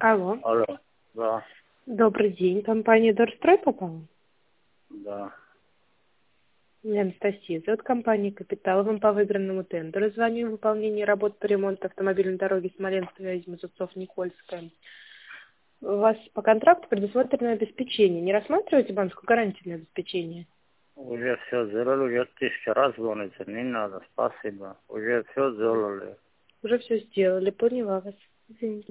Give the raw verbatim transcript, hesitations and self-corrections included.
Алло. Алло. Да. Добрый день. Компания Дорстрой попала? Да. Меня Анастасия зовут, компания «Капитал». Вам по выигранному тендеру звоню в выполнении работ по ремонту автомобильной дороги Смоленск-Вязьма-Зубцов-Никольская. У вас по контракту предусмотрено обеспечение. Не рассматриваете банковскую гарантию на обеспечение? Уже все сделали, уже тысяча раз звоните. Не надо, спасибо. Уже все сделали. Уже все сделали, поняла вас. Извините.